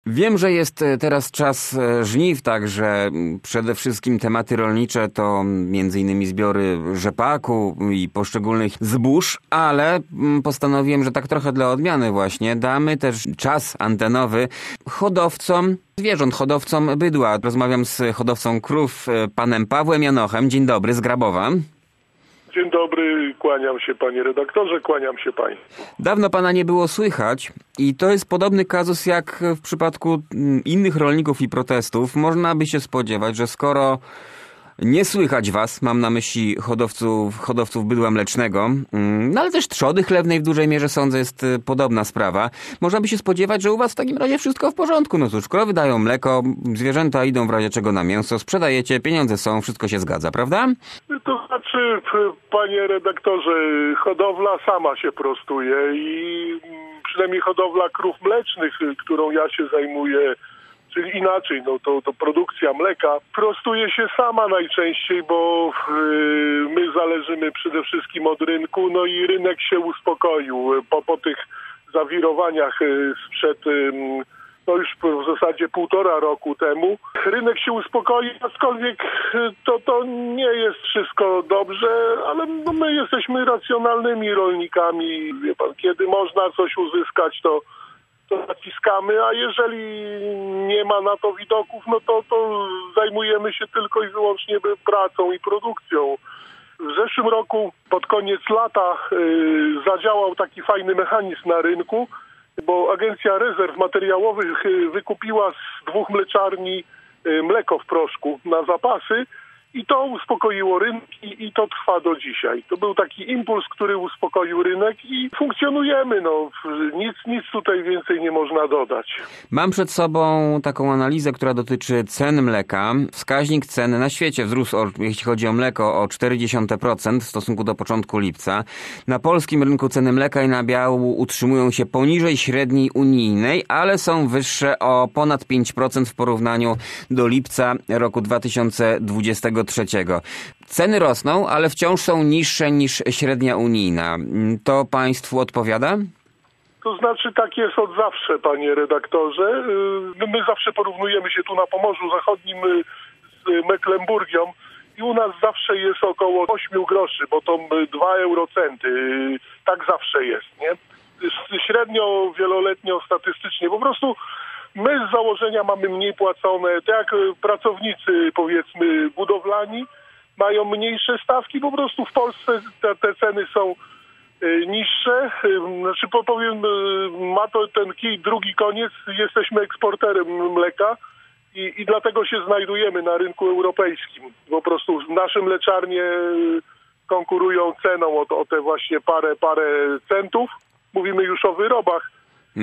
Wiem, że jest teraz czas żniw, także przede wszystkim tematy rolnicze to m.in. zbiory rzepaku i poszczególnych zbóż, ale postanowiłem, że tak trochę dla odmiany właśnie damy też czas antenowy hodowcom zwierząt, hodowcom bydła. Rozmawiam z hodowcą krów, panem Pawłem Janochem. Dzień dobry, z Grabowa. Dzień dobry, kłaniam się panie redaktorze, kłaniam się państwu. Dawno pana nie było słychać i to jest podobny kazus jak w przypadku innych rolników i protestów. Można by się spodziewać, że skoro nie słychać was, mam na myśli hodowców bydła mlecznego, no ale też trzody chlewnej w dużej mierze sądzę jest podobna sprawa. Można by się spodziewać, że u was w takim razie wszystko w porządku. No cóż, krowy dają mleko, zwierzęta idą w razie czego na mięso, sprzedajecie, pieniądze są, wszystko się zgadza, prawda? To znaczy, panie redaktorze, hodowla sama się prostuje i przynajmniej hodowla krów mlecznych, którą ja się zajmuję, czyli inaczej, no to produkcja mleka prostuje się sama najczęściej, bo my zależymy przede wszystkim od rynku, no i rynek się uspokoił po tych zawirowaniach sprzed no już w zasadzie 1,5 roku temu. Rynek się uspokoi, aczkolwiek to nie jest wszystko dobrze, ale no my jesteśmy racjonalnymi rolnikami. Wie pan, kiedy można coś uzyskać, to naciskamy, a jeżeli nie ma na to widoków, no to zajmujemy się tylko i wyłącznie pracą i produkcją. W zeszłym roku, pod koniec lata, zadziałał taki fajny mechanizm na rynku, bo Agencja Rezerw Materiałowych wykupiła z 2 mleczarni mleko w proszku na zapasy i to uspokoiło rynki i to trwa do dzisiaj. To był taki impuls, który uspokoił rynek i funkcjonujemy. No, nic tutaj więcej nie można dodać. Mam przed sobą taką analizę, która dotyczy cen mleka. Wskaźnik cen na świecie wzrósł, jeśli chodzi o mleko, o 0,4% w stosunku do początku lipca. Na polskim rynku ceny mleka i nabiału utrzymują się poniżej średniej unijnej, ale są wyższe o ponad 5% w porównaniu do lipca roku 2023. Ceny rosną, ale wciąż są niższe niż średnia unijna. To państwu odpowiada? To znaczy tak jest od zawsze, panie redaktorze. My zawsze porównujemy się tu na Pomorzu Zachodnim z Mecklenburgią i u nas zawsze jest około 8 groszy, bo to 2 eurocenty. Tak zawsze jest, nie? Średnio, wieloletnio, statystycznie. Po prostu my z założenia mamy mniej płacone, tak jak pracownicy, powiedzmy, budowlani mają mniejsze stawki, po prostu w Polsce te ceny są niższe. Znaczy powiem, ma to ten kij drugi koniec, jesteśmy eksporterem mleka i dlatego się znajdujemy na rynku europejskim. Po prostu nasze mleczarnie konkurują ceną o te właśnie parę centów. Mówimy już o wyrobach.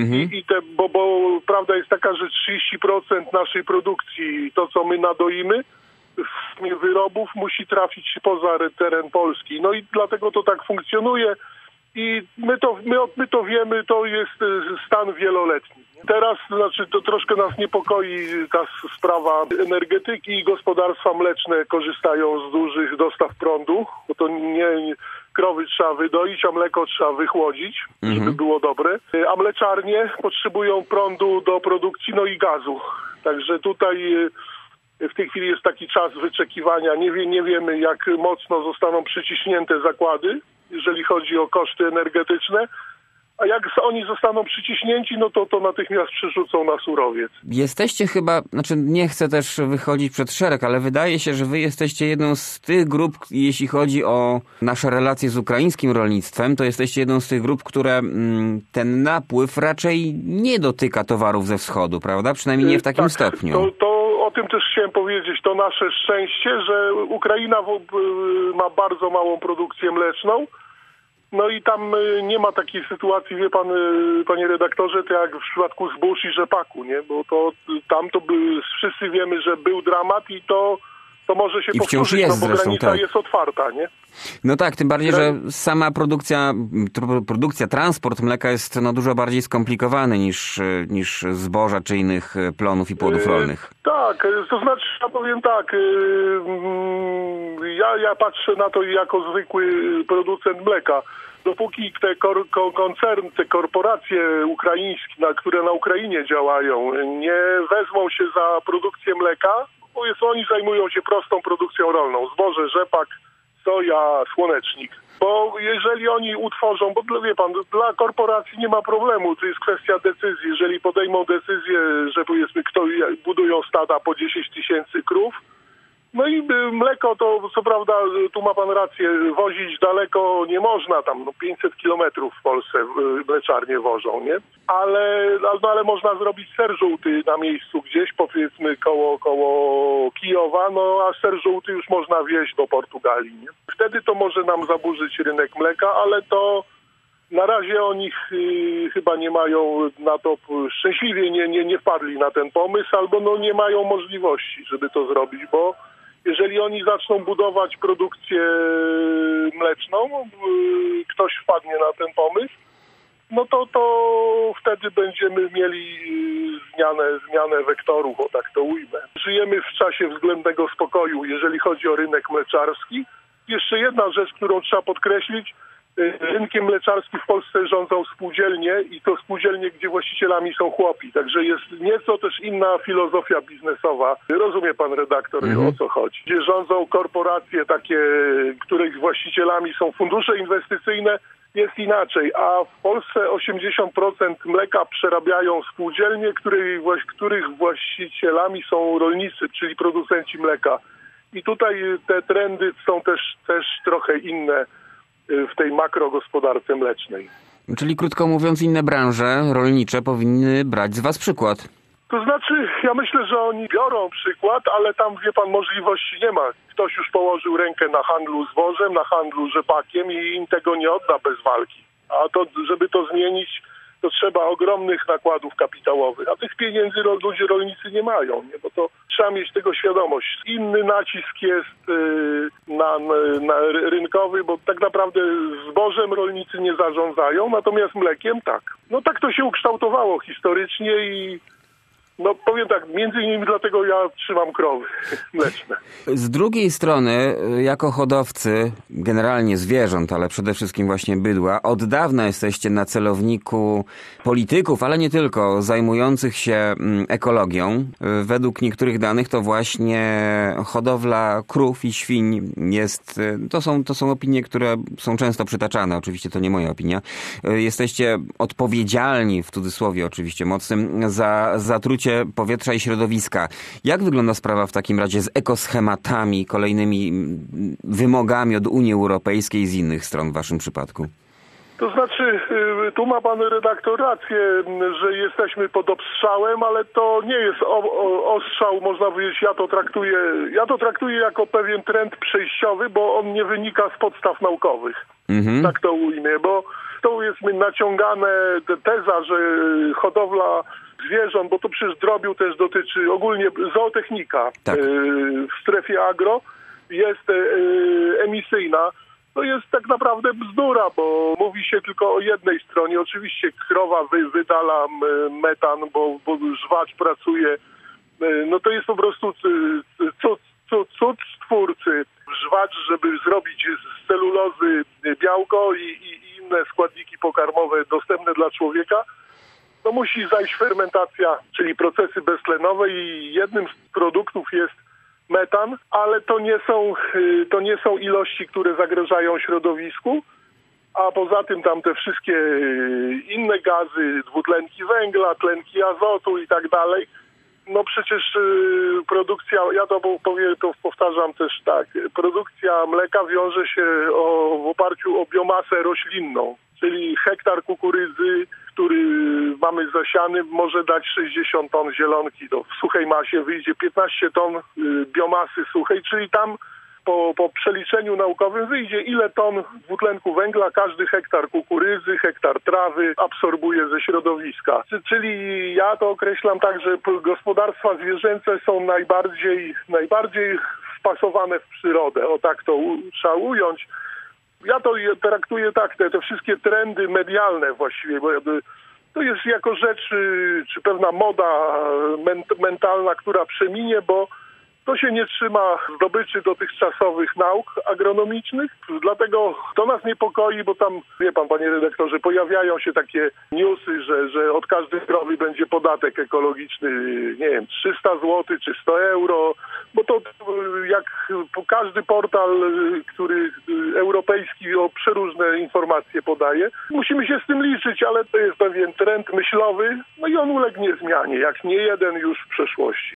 Bo prawda jest taka, że 30% naszej produkcji, to co my nadoimy, wyrobów musi trafić poza teren Polski. No i dlatego to tak funkcjonuje i my to wiemy, to jest stan wieloletni. Teraz, znaczy, to troszkę nas niepokoi ta sprawa energetyki i gospodarstwa mleczne korzystają z dużych dostaw prądu, bo to nie krowy trzeba wydoić, a mleko trzeba wychłodzić, żeby było dobre. A mleczarnie potrzebują prądu do produkcji, no i gazu. Także tutaj w tej chwili jest taki czas wyczekiwania. Nie wiemy, jak mocno zostaną przyciśnięte zakłady, jeżeli chodzi o koszty energetyczne. A jak oni zostaną przyciśnięci, no to natychmiast przerzucą na surowiec. Jesteście chyba, znaczy nie chcę też wychodzić przed szereg, ale wydaje się, że wy jesteście jedną z tych grup, jeśli chodzi o nasze relacje z ukraińskim rolnictwem, to jesteście jedną z tych grup, które ten napływ raczej nie dotyka towarów ze wschodu, prawda? Przynajmniej nie w takim stopniu. To o tym też chciałem powiedzieć. To nasze szczęście, że Ukraina ma bardzo małą produkcję mleczną. No i tam nie ma takiej sytuacji, wie pan, panie redaktorze, to jak w przypadku zbóż i rzepaku, nie? Bo tam wszyscy wiemy, że był dramat i to może się powtórzyć, jest bo zresztą, granica jest otwarta, nie? No tak, tym bardziej, że sama produkcja, transport mleka jest dużo bardziej skomplikowany niż zboża czy innych plonów i płodów rolnych. Tak, to znaczy, ja powiem tak, ja patrzę na to jako zwykły producent mleka. Dopóki te koncerny, te korporacje ukraińskie, które na Ukrainie działają, nie wezmą się za produkcję mleka, bo oni zajmują się prostą produkcją rolną. Zboże, rzepak, soja, słonecznik. Bo jeżeli oni utworzą, bo wie pan, dla korporacji nie ma problemu, to jest kwestia decyzji. Jeżeli podejmą decyzję, że powiedzmy budują stada po 10 000 krów, no i mleko to, co prawda, tu ma pan rację, wozić daleko nie można, tam 500 kilometrów w Polsce mleczarnie wożą, nie? Ale można zrobić ser żółty na miejscu gdzieś, powiedzmy koło Kijowa, no a ser żółty już można wieźć do Portugalii, nie? Wtedy to może nam zaburzyć rynek mleka, ale to na razie oni chyba nie mają na to, szczęśliwie nie wpadli na ten pomysł, albo nie mają możliwości, żeby to zrobić, bo jeżeli oni zaczną budować produkcję mleczną, ktoś wpadnie na ten pomysł, no to wtedy będziemy mieli zmianę wektorów, o tak to ujmę. Żyjemy w czasie względnego spokoju, jeżeli chodzi o rynek mleczarski. Jeszcze jedna rzecz, którą trzeba podkreślić. Rynkiem mleczarskim w Polsce rządzą spółdzielnie i to spółdzielnie, gdzie właścicielami są chłopi. Także jest nieco też inna filozofia biznesowa. Rozumie pan redaktor, o co chodzi. Gdzie rządzą korporacje takie, których właścicielami są fundusze inwestycyjne, jest inaczej. A w Polsce 80% mleka przerabiają spółdzielnie, których właścicielami są rolnicy, czyli producenci mleka. I tutaj te trendy są też trochę inne w tej makrogospodarce mlecznej. Czyli krótko mówiąc, inne branże rolnicze powinny brać z was przykład. To znaczy, ja myślę, że oni biorą przykład, ale tam, wie pan, możliwości nie ma. Ktoś już położył rękę na handlu zbożem, na handlu rzepakiem i im tego nie odda bez walki. A to, żeby to zmienić, to trzeba ogromnych nakładów kapitałowych. A tych pieniędzy rolnicy nie mają, nie? Bo to trzeba mieć tego świadomość. Inny nacisk jest na rynkowy, bo tak naprawdę zbożem rolnicy nie zarządzają, natomiast mlekiem tak. No tak to się ukształtowało historycznie i powiem tak, między innymi dlatego ja trzymam krowy mleczne. Z drugiej strony, jako hodowcy generalnie zwierząt, ale przede wszystkim właśnie bydła, od dawna jesteście na celowniku polityków, ale nie tylko, zajmujących się ekologią. Według niektórych danych to właśnie hodowla krów i świń jest, to są opinie, które są często przytaczane, oczywiście to nie moja opinia. Jesteście odpowiedzialni, w cudzysłowie oczywiście mocnym, za zatrucie powietrza i środowiska. Jak wygląda sprawa w takim razie z ekoschematami, kolejnymi wymogami od Unii Europejskiej z innych stron w waszym przypadku? To znaczy, tu ma pan redaktor rację, że jesteśmy pod obstrzałem, ale to nie jest ostrzał, można powiedzieć, ja to traktuję jako pewien trend przejściowy, bo on nie wynika z podstaw naukowych. Tak to ujmę, bo to jest naciągane teza, że hodowla zwierząt, bo to przecież drobiu też dotyczy ogólnie zootechnika w strefie agro jest emisyjna. To jest tak naprawdę bzdura, bo mówi się tylko o jednej stronie. Oczywiście krowa wydala metan, bo żwacz pracuje. No to jest po prostu cud stwórcy. Żwacz, żeby zrobić z celulozy białko i inne składniki pokarmowe dostępne dla człowieka, to musi zajść fermentacja, czyli beztlenowe i jednym z produktów jest metan, ale to nie są ilości, które zagrażają środowisku, a poza tym tam te wszystkie inne gazy, dwutlenki węgla, tlenki azotu i tak dalej. No przecież produkcja, ja to powtarzam też tak, produkcja mleka wiąże się w oparciu o biomasę roślinną, czyli hektar kukurydzy, który mamy zasiany, może dać 60 ton zielonki. To w suchej masie wyjdzie 15 ton biomasy suchej, czyli tam po przeliczeniu naukowym wyjdzie, ile ton dwutlenku węgla każdy hektar kukurydzy, hektar trawy absorbuje ze środowiska. Czyli ja to określam tak, że gospodarstwa zwierzęce są najbardziej wpasowane w przyrodę. O tak to trzeba ująć. Ja to traktuję tak, te wszystkie trendy medialne właściwie, bo to jest jako rzecz, czy pewna moda mentalna, która przeminie, bo To się nie trzyma zdobyczy dotychczasowych nauk agronomicznych, dlatego to nas niepokoi, bo tam, wie pan, panie redaktorze, pojawiają się takie newsy, że od każdej krowy będzie podatek ekologiczny, nie wiem, 300 zł czy 100 euro, bo to jak każdy portal, który europejski przeróżne informacje podaje, musimy się z tym liczyć, ale to jest pewien trend myślowy, no i on ulegnie zmianie, jak nie jeden już w przeszłości.